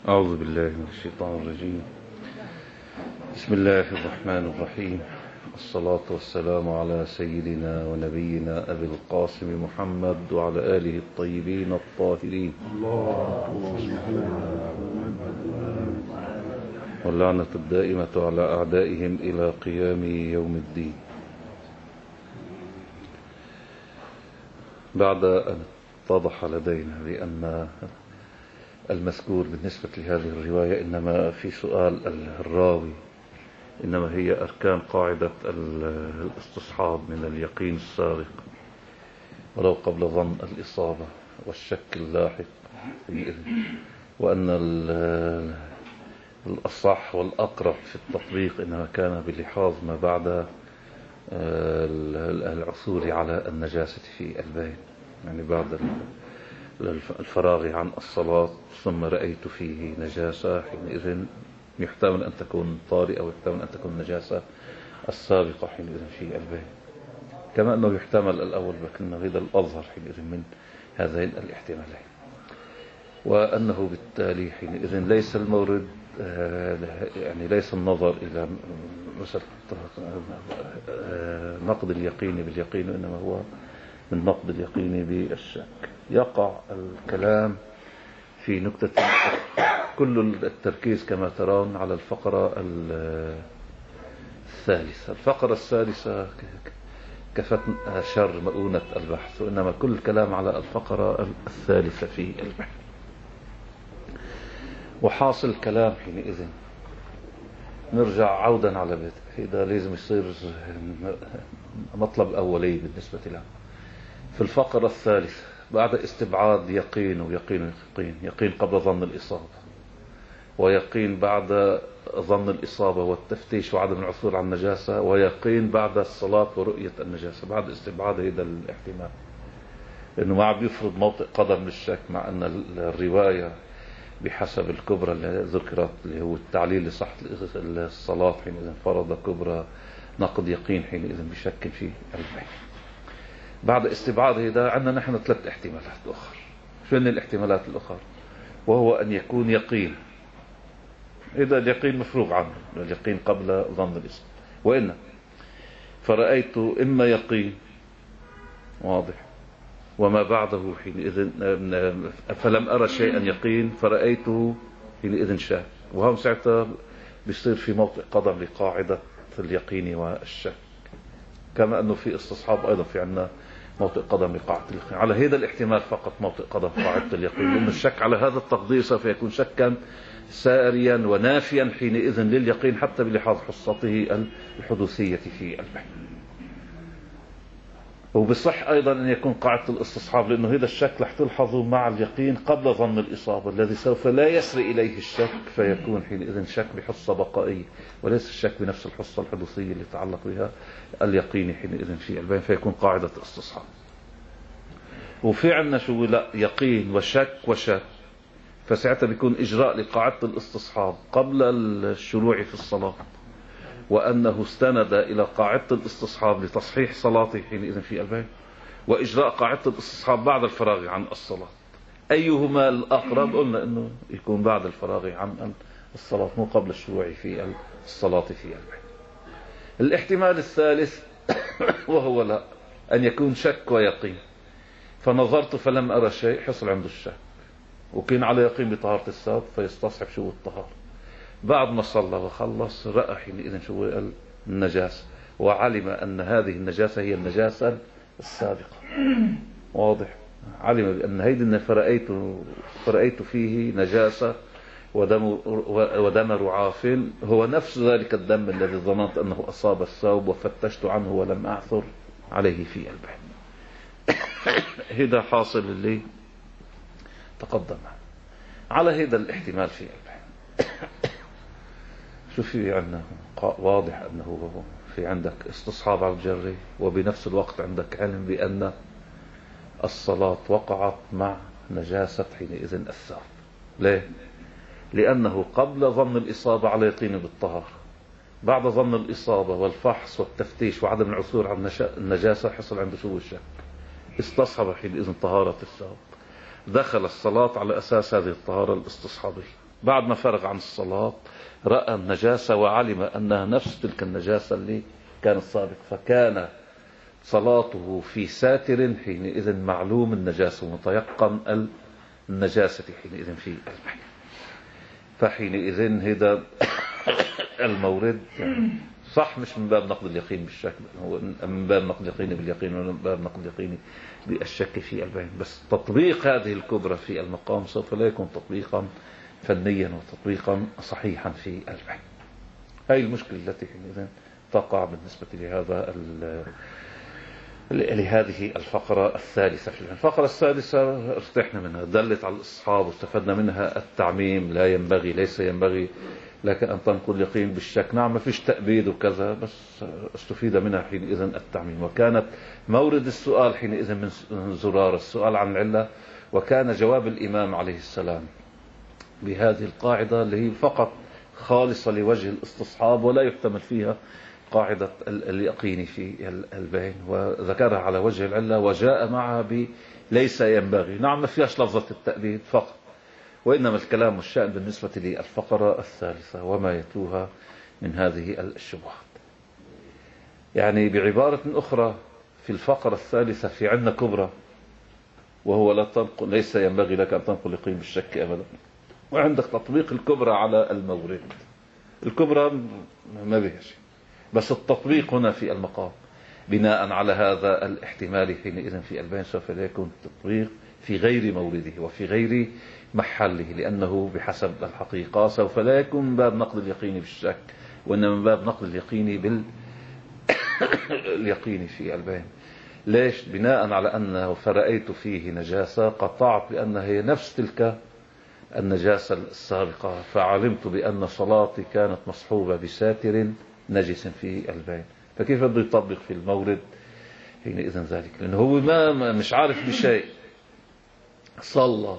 أعوذ بالله من الشيطان الرجيم. بسم الله الرحمن الرحيم. الصلاة والسلام على سيدنا ونبينا أبي القاسم محمد وعلى آله الطيبين الطاهرين، واللعنة الدائمة على أعدائهم إلى قيام يوم الدين. بعد أن اتضح لدينا بأن المذكور بالنسبة لهذه الرواية إنما في سؤال الراوي إنما هي أركان قاعدة الاستصحاب من اليقين السابق ولو قبل ظن الإصابة والشك اللاحق، وأن الأصح والأقرب في التطبيق إنما كان بلحاظ ما بعد العثور على النجاسة في البين، يعني بعد الفراغ عن الصلاة ثم رأيت فيه نجاسة، حينئذ يحتمل أن تكون طارئة ويحتمل أن تكون نجاسة السابقة حينئذ في البين، كما أنه يحتمل الأول لكن هذا الأظهر حينئذ من هذين الاحتمالين، وأنه بالتالي حينئذ ليس المورد يعني ليس النظر إلى مسألة نقد اليقين باليقين، إنما هو من نقد اليقين بالشك. يقع الكلام في نكتة كل التركيز كما ترون على الفقرة الثالثة. الفقرة الثالثة كفت شر مؤونة البحث، وإنما كل الكلام على الفقرة الثالثة في البحث. وحاصل الكلام حينئذ نرجع عودا على بيت هذا لازم يصير مطلب أولي بالنسبة له. في الفقرة الثالثة بعد استبعاد يقين ويقين يقين قبل ظن الإصابة، ويقين بعد ظن الإصابة والتفتيش وعدم العثور على النجاسة، ويقين بعد الصلاة ورؤية النجاسة، بعد استبعاد هذا الاحتمال، لأنه ما عم يفرض موطئ قدم للشك، مع أن الرواية بحسب الكبرى اللي ذكرت اللي هو التعليل لصحة الصلاة حينئذ فرض كبرى نقد يقين حينئذ بشك في البين. بعد استبعاد هذا عندنا نحن ثلاث احتمالات أخرى. شو هن الاحتمالات الأخرى؟ وهو أن يكون يقين، إذا اليقين مفروغ عنه، اليقين قبل ظن الإصابة، وإن فرأيت إما يقين واضح وما بعده حينئذ فلم أرى شيئا يقين فرأيته حينئذ شاك، وهم ساعتها بيصير في موطئ قدم لقاعدة اليقين والشك، كما أنه في استصحاب أيضا في عنا موطئ قدم لقاعدة اليقين. على هذا الاحتمال فقط موطئ قدم قاعدة اليقين، لأن الشك على هذا التقدير سوف يكون شكا ساريا ونافيا حينئذ لليقين حتى بلحاظ حصته الحدوثية في البحث. وبصح أيضا أن يكون قاعدة الاستصحاب، لأنه هذا الشك رح تلحظه مع اليقين قبل ظن الإصابة الذي سوف لا يسري إليه الشك، فيكون حينئذ شك بحصة بقائية وليس الشك بنفس الحصة الحدوثية اللي تعلق بها اليقين حينئذ في البين، فيكون قاعدة استصحاب. وفي عندنا شو لا يقين وشك وشك، فساعتها بيكون إجراء لقاعدة الاستصحاب قبل الشروع في الصلاة، وأنه استند إلى قاعدة الاستصحاب لتصحيح صلاته حينئذ في البين، وإجراء قاعدة الاستصحاب بعد الفراغ عن الصلاة. أيهما الأقرب؟ قلنا أنه يكون بعد الفراغ عن الصلاة مو قبل الشروع في الصلاة في البين. الاحتمال الثالث وهو لا أن يكون شك ويقين، فنظرت فلم أرى شيء حصل عنده الشك، وكان على يقين بطهارة الثوب فيستصحب شو الطهارة، بعد ما صلى وخلص رأى حينئذ شو النجاسة، وعلم أن هذه النجاسة هي النجاسة السابقة، واضح، علم بأن هيدي فرأيت فيه نجاسة ودم رعاف هو نفس ذلك الدم الذي ظننت أنه أصاب الثوب وفتشت عنه ولم أعثر عليه في البحث. هذا حاصل اللي تقدم على هذا الاحتمال في البحث. شو في عندنا واضح أنه في عندك استصحاب على الجري، وبنفس الوقت عندك علم بأن الصلاة وقعت مع نجاسة حينئذ الثوب. ليه؟ لأنه قبل ظن الإصابة على يقين بالطهارة، بعد ظن الإصابة والفحص والتفتيش وعدم العثور على النجاسة حصل عنده شو الشك، استصحب حينئذ طهارة الثوب، دخل الصلاة على أساس هذه الطهارة الاستصحابية. بعد ما فرغ عن الصلاة رأى النجاسة وعلم أنها نفس تلك النجاسة اللي كانت سابق، فكان صلاته في ساتر حينئذ معلوم النجاسة ومتيقن النجاسة حينئذ في المحل. فحينئذ هذا المورد صح مش من باب نقد اليقين بالشك، هو من باب نقد اليقين باليقين ومن باب نقد اليقين بالشك في البين. بس تطبيق هذه الكبرى في المقام سوف لا يكون تطبيقا فنيا وتطبيقا صحيحا في البين. هذه المشكلة التي حينئذ تقع بالنسبة لهذه الفقرة الثالثة. في الفقرة السادسة ارتحنا منها، دلت على الإصحاب واستفدنا منها التعميم، لا ينبغي ليس ينبغي لك أن تنقل يقين بالشك. نعم ما فيش تأبيد وكذا، بس استفيد منها حينئذ التعميم. وكانت مورد السؤال حينئذ من زرار السؤال عن العلة، وكان جواب الإمام عليه السلام بهذه القاعدة اللي هي فقط خالصة لوجه الاستصحاب ولا يحتمل فيها قاعدة اليقين في البين، وذكرها على وجه العلة وجاء معها ليس ينبغي. نعم ما فيهاش لفظة التأبيد فقط، وإنما الكلام والشأن بالنسبة للفقرة الثالثة وما يتلوها من هذه الشبهات. يعني بعبارة أخرى في الفقرة الثالثة في عندنا كبرى، وهو لا تنقل ليس ينبغي لك أن تنقل يقين بالشك أبدا، وعندك تطبيق الكبرى على المورد. الكبرى ما بها شيء، بس التطبيق هنا في المقام بناء على هذا الاحتمال حينئذ في البين سوف لا يكون تطبيق في غير مورده وفي غير محله، لأنه بحسب الحقيقة سوف لا يكون من باب نقد اليقين بالشك، وإنما من باب نقد اليقين باليقين في البين. ليش؟ بناء على أنه فرأيت فيه نجاسة قطعت بأنها هي نفس تلك النجاسة السابقة، فعلمت بأن صلاتي كانت مصحوبة بساتر نجس في البين. فكيف بده يطبق في المورد حينئذ ذلك؟ لأنه هو مش عارف بشيء، صلى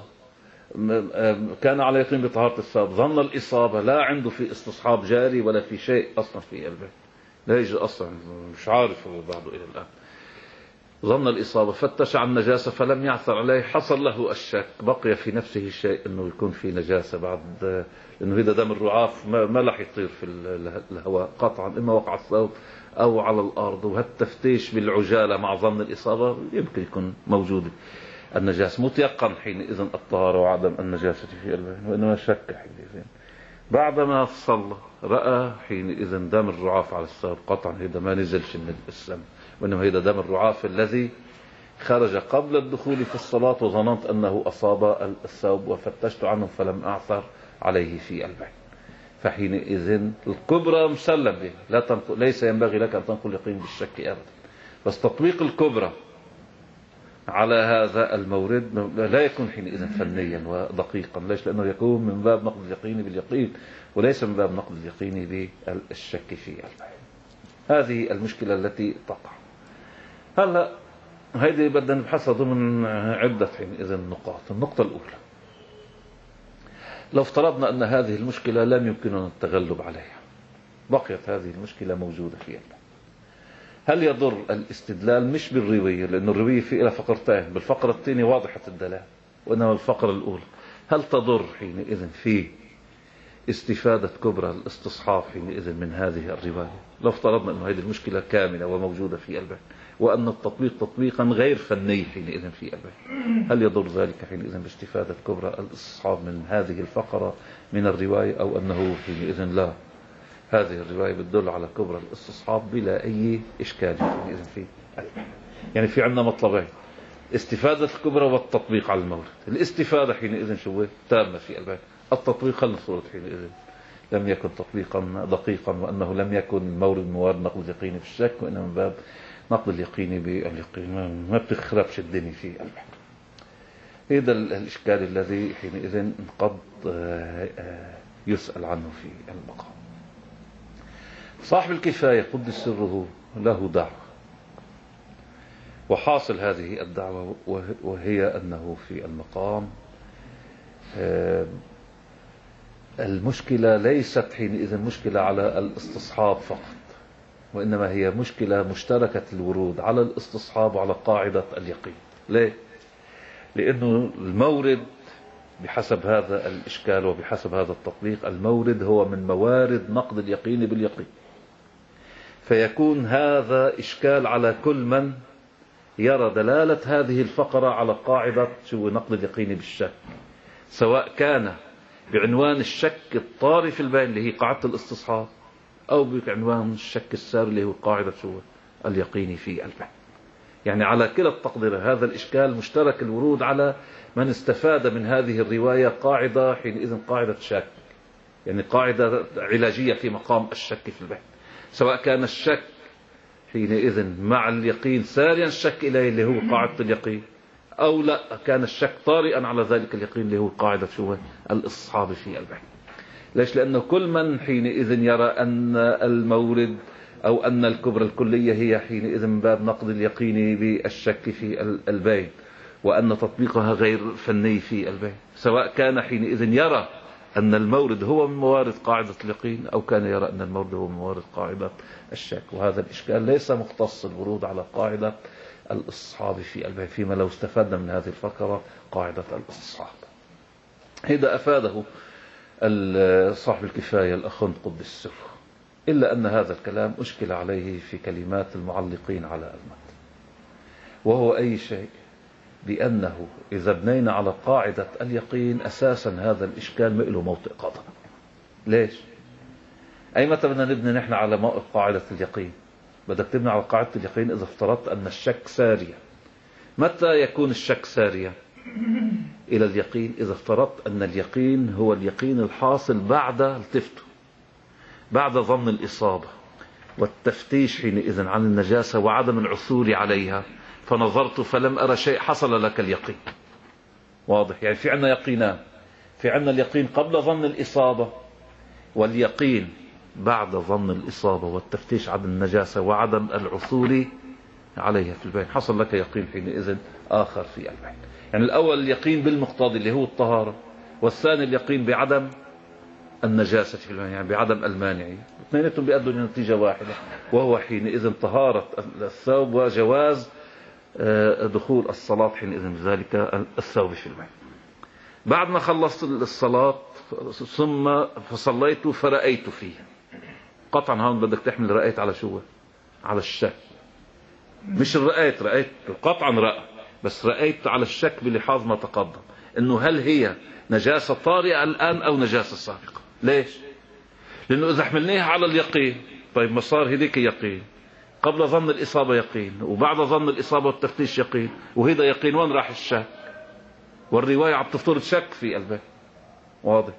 كان على يقين بطهارة الثوب، ظن الإصابة، لا عنده في استصحاب جاري ولا في شيء أصلا في البين، لا يجي أصلا مش عارف هو بعده إلى الآن. ظن الإصابة، فتش عن النجاسة فلم يعثر عليه، حصل له الشك، بقي في نفسه شيء أنه يكون في نجاسة بعد، لأنه إذا دم الرعاف ما راح يطير في الهواء قطعا، إما وقع الثوب أو على الأرض. وهالتفتيش بالعجالة مع ظن الإصابة يمكن يكون موجود النجاسة، متيقن حينئذ الطهارة وعدم النجاسة في البين، وإنما شك حينئذ. بعدما صلى رأى حينئذ دم الرعاف على الثوب، قطعا هذا ما نزلش من السم، وإنما هذا دم الرعاف الذي خرج قبل الدخول في الصلاة، وظننت أنه أصاب الثوب وفتشت عنه فلم أعثر عليه في البين. فحينئذ الكبرى مسلم به، ليس ينبغي لك أن تنقل يقين بالشك أبدا. بس تطبيق الكبرى على هذا المورد لا يكون حينئذ فنيا ودقيقا. ليش؟ لأنه يكون من باب نقد اليقين باليقين وليس من باب نقد اليقين بالشك في البين. هذه المشكلة التي تقع. هلا هذه بدنا نبحثها ضمن عدة حينئذ نقاط. النقطة الأولى، لو افترضنا أن هذه المشكلة لم يمكننا التغلب عليها، بقيت هذه المشكلة موجودة في البين، هل يضر الاستدلال مش بالرواية؟ لأن الرواية فيها فقرتين، بالفقرة الثانية واضحة الدلالة، وإنما الفقرة الأولى هل تضر حينئذ في استفادة كبرى الاستصحاب حينئذ من هذه الرواية؟ لو افترضنا أن هذه المشكلة كاملة وموجودة في البين، وأن التطبيق تطبيقا غير فني حينئذ في البين، هل يضر ذلك حينئذ باستفادة كبرى الاستصحاب من هذه الفقرة من الرواية، أو أنه حينئذ لا، هذه الرواية بتدل على كبرى الاستصحاب بلا أي إشكال حينئذ في البين؟ يعني في عندنا مطلبين، استفادة الكبرى والتطبيق على المورد. الاستفادة حينئذ شو تامة في البين، التطبيق خلنا صورة حينئذ لم يكن تطبيقا دقيقا، وأنه لم يكن المورد موارد نقد اليقين في الشك، وإنما من باب نقد اليقين باليقين، ما بتخربش الدنيا في البين. هذا الإشكال الذي حينئذ قد يسأل عنه في المقام. صاحب الكفاية قدس سره له دعوة، وحاصل هذه الدعوة وهي أنه في المقام المشكلة ليست حينئذ مشكلة على الاستصحاب فقط، وإنما هي مشكلة مشتركة الورود على الاستصحاب وعلى قاعدة اليقين. ليه؟ لأنه المورد بحسب هذا الإشكال وبحسب هذا التطبيق المورد هو من موارد نقد اليقين باليقين. فيكون هذا إشكال على كل من يرى دلالة هذه الفقرة على قاعدة نقد اليقين بالشك، سواء كان بعنوان الشك الطاري في البين اللي هي قاعدة الاستصحاب، أو بعنوان الشك الساري اللي هو قاعدة اليقين في البين. يعني على كلا التقدير هذا الإشكال مشترك الورود على من استفاد من هذه الرواية قاعدة حينئذ قاعدة شك، يعني قاعدة علاجية في مقام الشك في البين، سواء كان الشك حينئذ مع اليقين ساريا الشك إليه اللي هو قاعدة اليقين، أو لا كان الشك طارئا على ذلك اليقين اللي هو قاعدة الاستصحاب في البين. ليش؟ لأنه كل من حينئذ يرى أن المورد أو أن الكبرى الكلية هي حينئذ من باب نقد اليقين بالشك في البين، وأن تطبيقها غير فني في البين، سواء كان حينئذ يرى أن المورد هو من موارد قاعدة اليقين، أو كان يرى أن المورد هو من موارد قاعدة الشك. وهذا الإشكال ليس مختص الورود على قاعدة الاستصحاب في البين، فيما لو استفدنا من هذه الفقرة قاعدة الاستصحاب. هذا أفاده صاحب الكفاية الأخ قدس سره، إلا أن هذا الكلام أشكل عليه في كلمات المعلقين على المتن، وهو أي شيء بأنه إذا بنينا على قاعدة اليقين أساسا هذا الإشكال مئله موطئ قدم. ليش؟ أي متى بدنا نبني نحن على موقف قاعدة اليقين؟ بدك تبني على قاعدة اليقين إذا افترضت أن الشك ساريا. متى يكون الشك ساريا إلى اليقين؟ إذا افترضت أن اليقين هو اليقين الحاصل بعد ظن الإصابة والتفتيش حينئذ عن النجاسة وعدم العثور عليها، فنظرت فلم أرى شيء، حصل لك اليقين. واضح؟ يعني في عنا يقينان، في عنا اليقين قبل ظن الإصابة، واليقين بعد ظن الإصابة والتفتيش عن النجاسة وعدم العثور عليها في البين. حصل لك يقين حينئذ آخر في البين. يعني الأول اليقين بالمقتضي اللي هو الطهارة، والثاني اليقين بعدم النجاسة في البين، يعني بعدم المانع. اثنيناتهم بيأدوا لنتيجة واحدة، وهو حينئذ طهارة الثوب وجواز دخول الصلاة حينئذ بذلك الثوب في البين. بعد ما خلصت الصلاة ثم فصليت فرأيت فيه، قطعا هون بدك تحمل رأيت على شو؟ على الشك، مش الرأيت، رأيت قطعا رأى، بس رأيت على الشك بلحاظ ما تقدم، انه هل هي نجاسة طارئة الآن أو نجاسة سابقة. ليش؟ لأنه إذا حملناها على اليقين، طيب ما صار هذيك يقين قبل ظن الإصابة يقين، وبعد ظن الإصابة والتفتيش يقين، وهذا يقين، وين راح الشك؟ والرواية عم تفترض شك في البين. واضح؟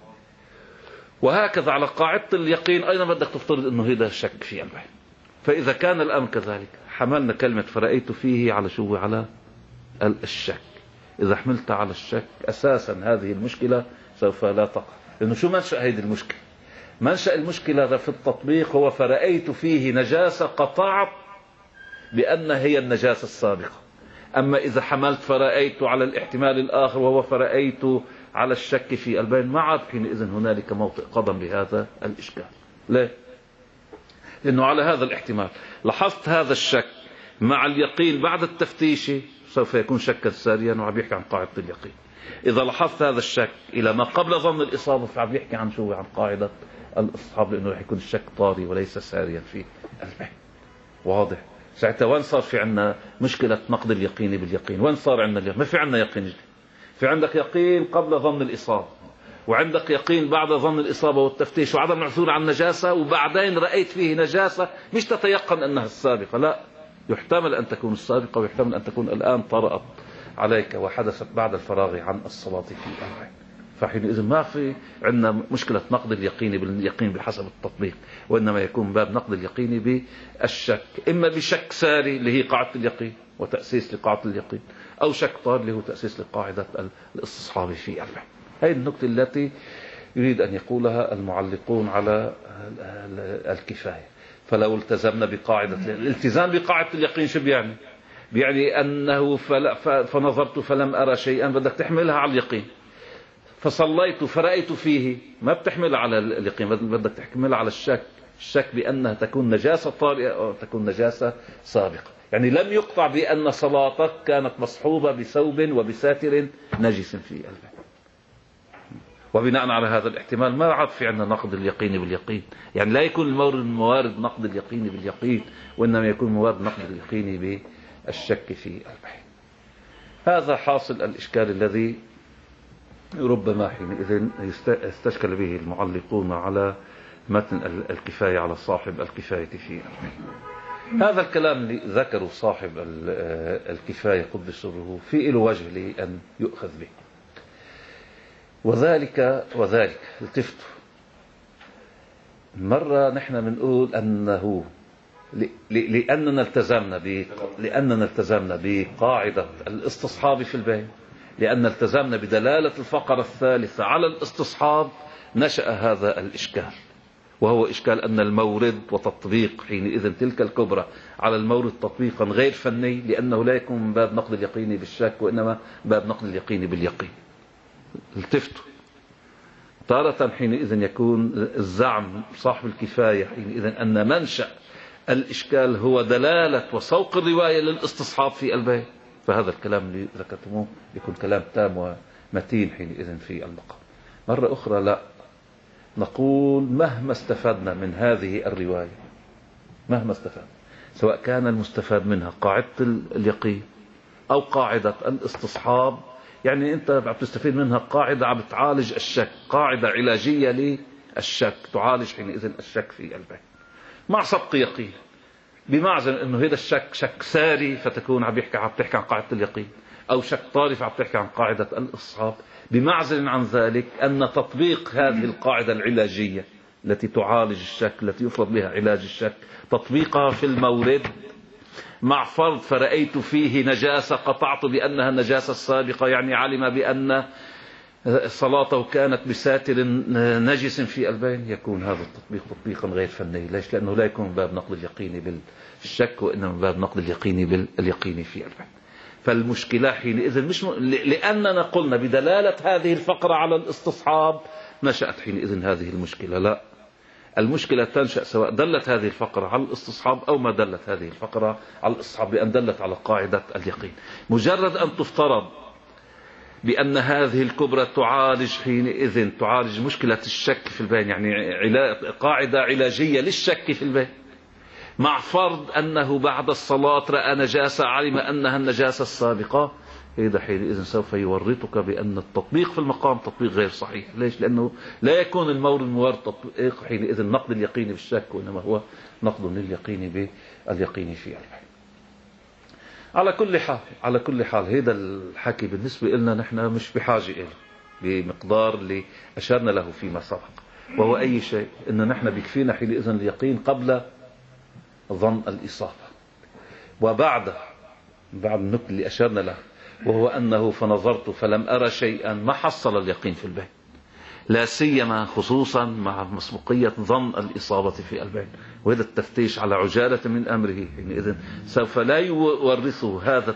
وهكذا على قاعدة اليقين أيضا بدك تفترض أنه هذا شك في البين. فإذا كان الأمر كذلك حملنا كلمة فرأيت فيه على شو؟ على الشك. إذا حملت على الشك أساسا هذه المشكلة سوف لا تقع. لأنه شو منشأ هذه المشكلة؟ منشأ المشكلة في التطبيق هو فرأيت فيه نجاسة، قطعت بأن هي النجاسة السابقة. أما إذا حملت فرأيت على الاحتمال الآخر وهو فرأيت على الشك في البين، ما عاد حينئذ هنالك موطئ قدم لهذا الإشكال. ليه؟ لأنه على هذا الاحتمال لاحظت هذا الشك مع اليقين بعد التفتيش سوف يكون شكا ساريا، وعم يحكي عن قاعدة اليقين. إذا لاحظت هذا الشك إلى ما قبل ظن الإصابة فعم يحكي عن شو؟ عن قاعدة الاستصحاب، لأنه رح يكون الشك طاري وليس ساريا في البين. واضح؟ ساعتها وين صار في عنا مشكلة نقد اليقين باليقين؟ وين صار عنا اليقين؟ ما في عنا يقين. في عندك يقين قبل ظن الإصابة، وعندك يقين بعد ظن الإصابة والتفتيش وعدم العثور على النجاسة، وبعدين رأيت فيه نجاسة مش تتيقن أنها السابقة، لا، يحتمل أن تكون السابقة ويحتمل أن تكون الآن طرأت عليك وحدثت بعد الفراغ عن الصلاة في البين. فحينئذ ما في عندنا مشكلة نقد اليقين باليقين بحسب التطبيق، وإنما يكون باب نقد اليقين بالشك، إما بشك ساري اللي هي قاعدة اليقين وتأسيس لقاعدة اليقين، أو شك طار اللي هو تأسيس لقاعدة الاستصحاب في البين. هذه النقطة التي يريد أن يقولها المعلقون على الكفاية. فلو التزمنا بقاعدة الالتزام بقاعدة اليقين شو بيعني؟ بيعني أنه فنظرت فلم أرى شيئا، بدك تحملها على اليقين. فصليت فرأيت فيه، ما بتحملها على اليقين، بدك تحملها على الشك بأنها تكون نجاسة طارئة أو تكون نجاسة سابقة. يعني لم يقطع بأن صلاتك كانت مصحوبة بثوب وبساتر نجس في البين. وبناء على هذا الاحتمال ما عاد في عندنا نقد اليقين باليقين، يعني لا يكون المورد من موارد نقد اليقين باليقين، وإنما يكون موارد نقد اليقين بالشك في البحث. هذا حاصل الإشكال الذي ربما حينئذ استشكل به المعلقون على متن الكفاية على صاحب الكفاية في البحث. هذا الكلام اللي ذكره صاحب الكفاية قدس سره في له وجه لأن يؤخذ به، وذلك التفتوا مرة نحن بنقول أنه لأننا التزمنا بقاعدة الاستصحاب في البيان، لأن التزمنا بدلالة الفقرة الثالثة على الاستصحاب، نشأ هذا الإشكال، وهو إشكال أن المورد وتطبيق حينئذ تلك الكبرى على المورد تطبيقا غير فني، لأنه لا يكون من باب نقد اليقين بالشك، وإنما باب نقد اليقين باليقين. التفتوا تارة حينئذ يكون الزعم صاحب الكفاية حينئذ أن منشأ الإشكال هو دلالة وسوق الرواية للاستصحاب في البيان، فهذا الكلام اللي ذكرتموه يكون كلام تام ومتين حينئذ في المقام. مرة أخرى لا، نقول مهما استفدنا من هذه الرواية، مهما استفدنا، سواء كان المستفاد منها قاعدة اليقين أو قاعدة الاستصحاب، يعني أنت بتستفيد منها قاعدة عم بتعالج الشك، قاعدة علاجية للشك تعالج حينئذ الشك في البيان مع سبق يقين، بمعزل أنه هذا الشك شك ساري فتكون عم تحكي عن قاعدة اليقين، أو شك طارف عم تحكي عن قاعدة الاستصحاب. بمعزل عن ذلك أن تطبيق هذه القاعدة العلاجية التي تعالج الشك، التي يفرض بها علاج الشك، تطبيقها في المورد مع فرض فرأيت فيه نجاسة قطعت بأنها النجاسة السابقة، يعني علم بأن صلاته كانت بساتر نجس في البين، يكون هذا التطبيق تطبيقا غير فني. ليش؟ لأنه لا يكون باب نقد اليقين بالشك، وإنما باب نقد اليقين باليقين في البين. فالمشكلة حينئذ مش لأننا قلنا بدلالة هذه الفقرة على الاستصحاب نشأت حينئذ هذه المشكلة، لا، المشكلة تنشأ سواء دلت هذه الفقرة على الاستصحاب أو ما دلت هذه الفقرة على الاستصحاب، بأن دلت على قاعدة اليقين. مجرد أن تفترض بأن هذه الكبرى تعالج حينئذ تعالج مشكلة الشك في البين، يعني قاعدة علاجية للشك في البين، مع فرض أنه بعد الصلاة رأى نجاسة علم أنها النجاسة السابقة، هذا حينئذ سوف يورطك بأن التطبيق في المقام تطبيق غير صحيح. ليش؟ لأنه لا يكون المورد موارد تطبيق حينئذ نقد اليقين بالشك، وإنما هو نقد لليقين باليقين في البين. على كل حال هذا الحكي بالنسبة لنا نحن مش بحاجة إليه بمقدار اللي أشرنا له فيما سبق، وهو أي شيء إن نحن بكفينا حينئذ اليقين قبل ظن الإصابة، وبعد النكت اللي أشرنا له، وهو أنه فنظرت فلم أرى شيئا، ما حصل اليقين في البين، لا سيما خصوصا مع مسبوقية ظن الإصابة في البين. وهذا التفتيش على عجالة من أمره حينئذ سوف لا يورثه هذا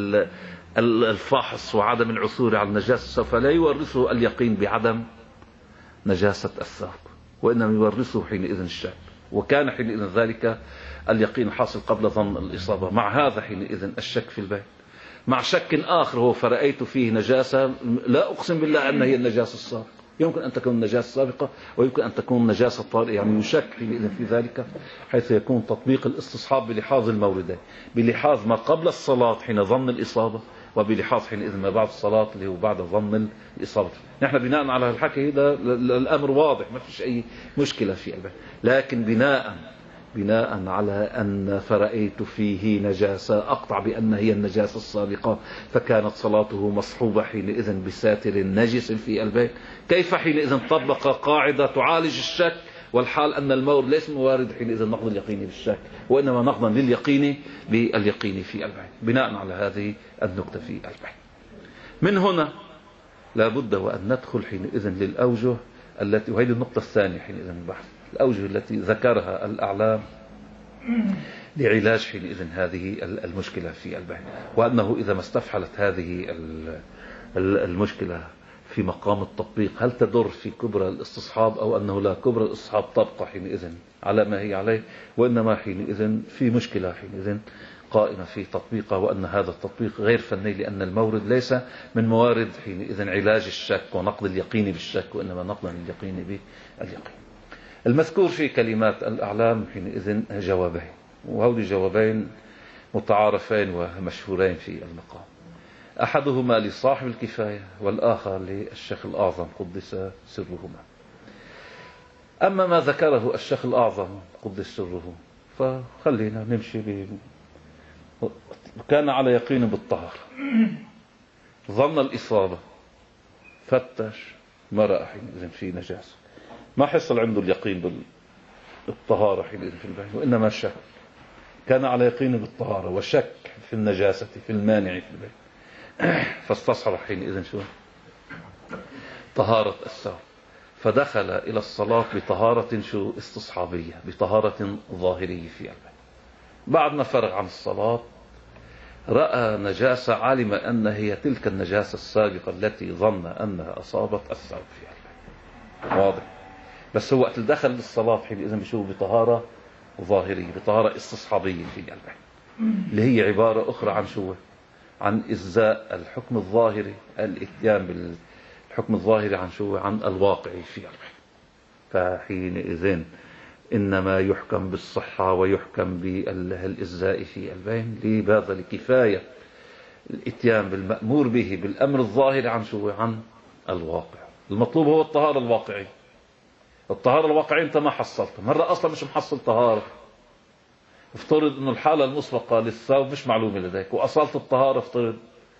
الفحص وعدم العثور على النجاسة، سوف لا يورثه اليقين بعدم نجاسة الثوب، وإنما يورثه حينئذ الشك، وكان حينئذ ذلك اليقين حاصل قبل ظن الإصابة. مع هذا حينئذ الشك في البين، مع شك آخر هو فرأيت فيه نجاسة، لا أقسم بالله أن هي النجاسة السابقة، يمكن أن تكون النجاسة السابقة ويمكن أن تكون نجاسة طارئة، يعني يشك حينئذ في ذلك، حيث يكون تطبيق الاستصحاب بلحاظ الموردين، بلحاظ ما قبل الصلاة حين ظن الإصابة، وبلحاظ حينئذ ما بعد الصلاة اللي هو بعد ظن الإصابة. نحن بناء على الحكي هذا الأمر واضح، ما فيش أي مشكلة في الباب، لكن بناء على أن فرأيت فيه نجاسة أقطع بأن هي النجاسة السابقة، فكانت صلاته مصحوبة حينئذ بساتر نجس في البيت، كيف حينئذ طبق قاعدة تعالج الشك، والحال أن المورد ليس موارد حينئذ نقض اليقين بالشك، وإنما نقضا لليقين باليقين في البيت، بناء على هذه النكتة في البيت. من هنا لابد وأن ندخل حينئذ للأوجه التي، وهذه النقطة الثانية حينئذ من البحث، الأوجه التي ذكرها الأعلام لعلاج حينئذ هذه المشكلة في البحث، وأنه إذا ما استفحلت هذه المشكلة في مقام التطبيق هل تدر في كبرى الاستصحاب، أو أنه لا كبرى الاستصحاب تبقى حينئذ على ما هي عليه، وإنما حينئذ في مشكلة حينئذ القائمة في تطبيقه، وأن هذا التطبيق غير فني، لأن المورد ليس من موارد حينئذ علاج الشك ونقض اليقين بالشك، وإنما نقض اليقين باليقين. المذكور في كلمات الأعلام حينئذ جوابين، وهؤلاء جوابين متعارفين ومشهورين في المقام. أحدهما لصاحب الكفاية والآخر للشيخ الأعظم قدس سرهما. أما ما ذكره الشيخ الأعظم قدس سره فخلينا نمشي كان على يقين بالطهارة، ظن الإصابة، فتش، ما رأى حينئذ في نجاسة، ما حصل عنده اليقين بالطهارة حينئذ في البين، وإنما شك. كان على يقين بالطهارة وشك في النجاسة في المانع في البين، فاستصحب حينئذ شو؟ طهارة الثوب، فدخل إلى الصلاة بطهارة شو؟ استصحابية، بطهارة ظاهرية في البين. بعد ما فرغ عن الصلاة رأى نجاسة، علم أن هي تلك النجاسة السابقة التي ظن أنها أصابت الثوب في البين. واضح؟ بس هو وقت دخل للصلاة حينئذ بشو؟ بطهارة ظاهرية، بطهارة استصحابية في البين، اللي هي عبارة أخرى عن شو؟ عن إزاء الحكم الظاهري، الاتيان بالحكم الظاهري عن شو؟ عن الواقعي في البين. فحينئذ إنما يحكم بالصحة ويحكم بالإزاء في البين لبذل كفاية الاتيان بالمأمور به بالأمر الظاهر عن شو؟ عن الواقع. المطلوب هو الطهارة الواقعية. الطهارة الواقعية أنت ما حصلتها، مرة أصلا مش محصل طهارة. افترض أن الحالة المسبقة للثوب مش معلومة لديك، وأصلت الطهارة افترض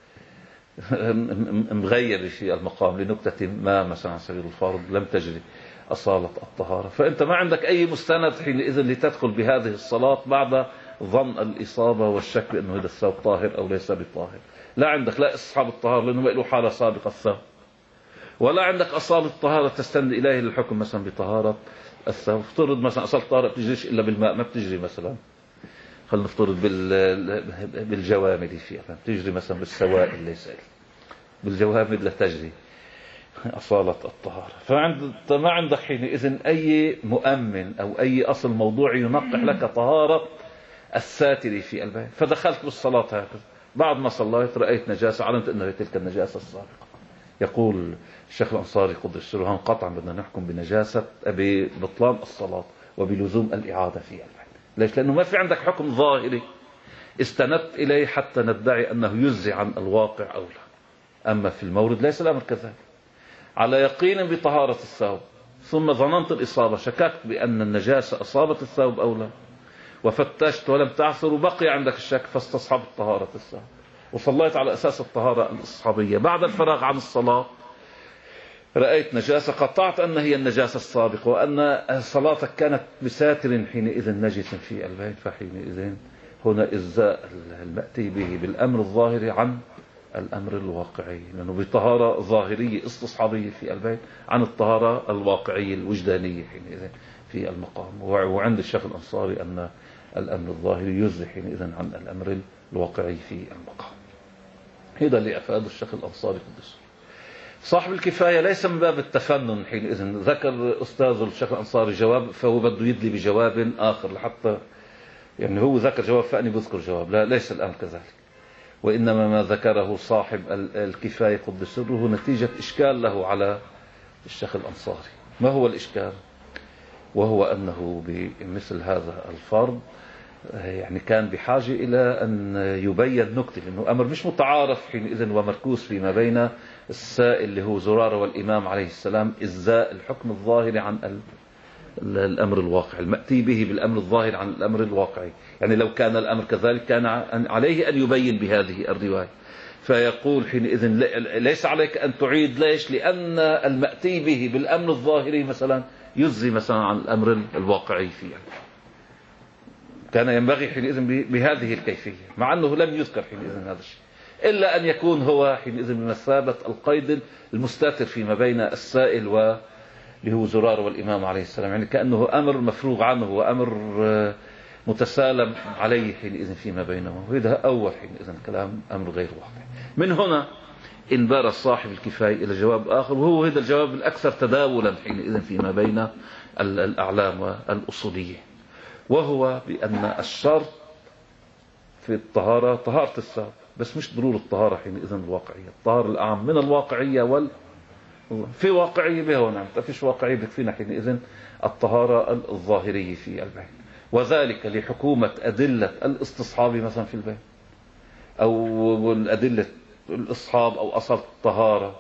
مغير في المقام لنكتة ما، مثلا على سبيل الفرض لم تجري أصالة الطهارة، فأنت ما عندك أي مستند حينئذ لتدخل بهذه الصلاة بعد ظن الإصابة والشك بأنه هذا الثوب طاهر أو ليس بطاهر. لا عندك لا استصحاب الطهارة لأنه ما له حالة سابقة الثوب، ولا عندك أصالة الطهارة تستند إليه للحكم مثلا بطهارة الثوب. افترض مثلا أصالة الطهارة بتجريش إلا بالماء، ما بتجري مثلا خلينا نفترض بالجوامد فيها، بتجري مثلا بالسوائل ليس بالجوامد لا تجري أصالة الطهارة. فما عندك حينئذ أي مؤمن أو أي أصل موضوعي ينقح لك طهارة الساتر في البين. فدخلت بالصلاة هكذا، بعد ما صليت رأيت نجاسة، علمت أنها تلك النجاسة السابقة. يقول الشيخ الأنصاري قدس سره قطعا بدنا نحكم بنجاسة ببطلان الصلاة وبلزوم الإعادة في البين. ليش؟ لأنه ما في عندك حكم ظاهري استندت إليه حتى ندعي أنه يجزي عن الواقع أو لا. أما في المورد ليس الأمر كذلك. على يقين بطهارة الثوب، ثم ظننت الإصابة، شككت بأن النجاسة أصابت الثوب أو لا، وفتشت ولم تعثر وبقي عندك الشك، فاستصحبت طهارة الثوب وصليت على أساس الطهارة الإصحابية. بعد الفراغ عن الصلاة رأيت نجاسة، قطعت أن هي النجاسة السابقة وأن صلاتك كانت بساتر حينئذ نجس في البين. فحينئذ هنا إزاء المأتي به بالأمر الظاهري عن الأمر الواقعي، لأنه بطهارة ظاهرية استصحابية في البين عن الطهارة الواقعية الوجدانية حينئذ في المقام. وعند الشيخ الأنصاري أن الأمر الظاهري يزي حينئذ عن الأمر الواقعي في المقام. هذا اللي أفاد الشيخ الأنصاري قدس. صاحب الكفاية ليس من باب التفنن، حينئذ ذكر أستاذ الشيخ الأنصاري جواب فهو بده يدلي بجواب آخر لحتى يعني هو ذكر جواب فأني بذكر جواب. لا، ليس الأمر كذلك، وإنما ما ذكره صاحب الكفاية قدس سره نتيجة إشكال له على الشيخ الأنصاري. ما هو الإشكال؟ وهو أنه بمثل هذا الفرض يعني كان بحاجة إلى أن يبين نكتة، لأنه أمر مش متعارف حينئذ ومركوز فيما بين السائل اللي هو زرارة والإمام عليه السلام، إزاء الحكم الظاهر عن الأمر الواقع، المأتي به بالأمر الظاهر عن الأمر الواقعي. يعني لو كان الأمر كذلك كان عليه أن يبين بهذه الرواية. فيقول حينئذ ليس عليك أن تعيد. ليش؟ لأن المأتي به بالأمر الظاهري مثلا يجزي مثلا عن الأمر الواقعي فيه. كان ينبغي حينئذ بهذه الكيفية، مع أنه لم يذكر حينئذ هذا الشيء، إلا أن يكون هو حينئذ بمثابة القيد المستتر فيما بين السائل اللي هو زرار والإمام عليه السلام، يعني كأنه أمر مفروغ عنه وأمر متسالم عليه حينئذ فيما بينهم. وهذا أول حينئذ كلام أمر غير واضح. من هنا انبار صاحب الكفاية إلى جواب آخر، وهو هذا الجواب الأكثر تداولا حينئذ فيما بين الأعلام والأصولية، وهو بأن الشرط في الطهارة طهارة الثوب، بس مش ضرورة الطهارة حينئذ الواقعية. الطهارة الأعم من الواقعية في واقعية بها ونعم، ما فيش واقعية بتكفينا حينئذ الطهارة الظاهرية في البين، وذلك لحكومة أدلة الاستصحاب مثلا في البين، أو أدلة الإصحاب أو أصالة الطهارة.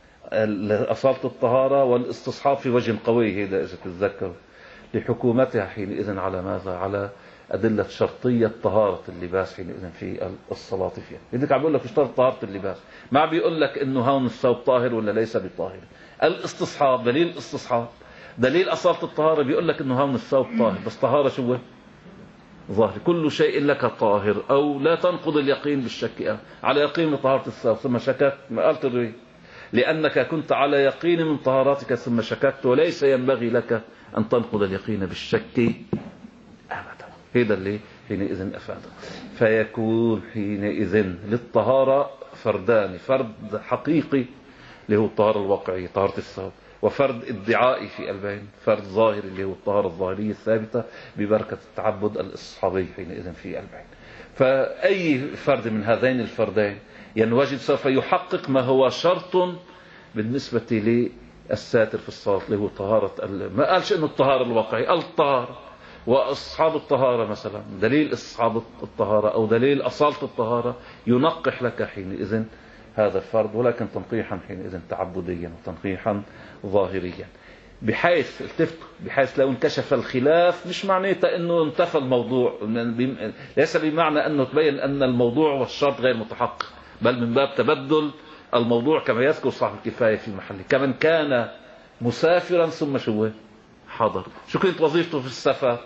أصالة الطهارة والاستصحاب في وجه قوي هذا إذا تتذكروا، لحكومتها حينئذ على ماذا؟ على أدلة شرطية طهارة اللباس حينئذ في الصلاة فيها. لذلك عم بيقول لك اشترط طهارة اللباس، ما بيقول لك إنه هون الثوب طاهر ولا ليس بطاهر. الاستصحاب دليل الاستصحاب، دليل أصالة الطهارة بيقول لك إنه هون الثوب طاهر، بس طهارة شو هو؟ ظاهر. كل شيء لك طاهر أو لا تنقض اليقين بالشك على يقين من طهارة الثوب ثم شككت، ما قالت الرواية لأنك كنت على يقين من طهاراتك ثم شككت، وليس ينبغي لك أن تنقض اليقين بالشك أبدا. هذا اللي حينئذ أفاده. فيكون حينئذ للطهارة فردان، فرد حقيقي اللي هو الطهارة الواقعية طهارة الثوب، وفرد ادعائي في البين، فرد ظاهري اللي هو الطهارة الظاهرية الثابتة ببركة التعبد الإصحابي حينئذ في البين. فأي فرد من هذين الفردين ينوجد سوف يحقق ما هو شرط بالنسبة للساتر في الصلاة اللي هو طهارة ما قالش إنه الطهارة الواقعية، الطهارة وأصحاب الطهارة مثلا، دليل أصحاب الطهارة أو دليل أصالة الطهارة ينقح لك حينئذ هذا الفرد، ولكن تنقيحا حينئذ تعبديا وتنقيحا ظاهريا، بحيث بحيث لو انكشف الخلاف مش معناته انه انتفى الموضوع، ليس بمعنى انه تبين ان الموضوع والشرط غير متحقق، بل من باب تبدل الموضوع كما يذكر صاحب الكفاية في محله، كمن كان مسافرا ثم شو حضر. شو كانت وظيفته في السفر؟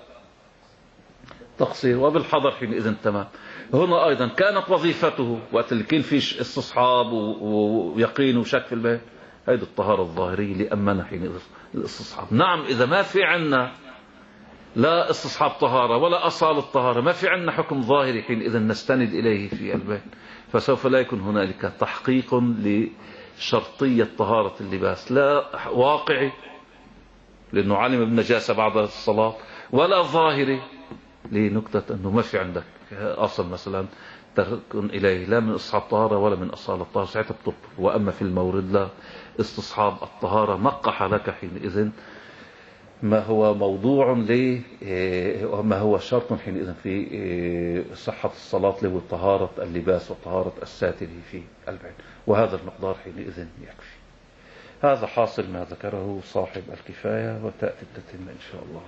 تقصير، وبالحضر حينئذ تمام. هنا أيضا كانت وظيفته وقت اللي كان فيش استصحاب ويقين وشك في البيت، هذه الطهارة الظاهرية لأمنا حينئذ الاستصحاب. نعم إذا ما في عنا لا استصحاب طهارة ولا أصالة طهارة، ما في عنا حكم ظاهري حينئذ نستند إليه في البيت، فسوف لا يكون هنالك تحقيق لشرطية طهارة اللباس، لا واقعي لأنه علم بالنجاسة بعد الصلاة، ولا ظاهري لنكتة أنه ما في عندك أصل مثلا تكون إليه لا من استصحاب طهارة ولا من أصالة طهارة، ساعتها بتبطل. وأما في المورد لا استصحاب الطهارة نقح لك حينئذ ما هو موضوع وما هو شرط حينئذ في صحة الصلاة له طهارة اللباس وطهارة الساتر في البيت، وهذا المقدار حينئذ يكفي. هذا حاصل ما ذكره صاحب الكفاية، وتأتي التتمة إن شاء الله.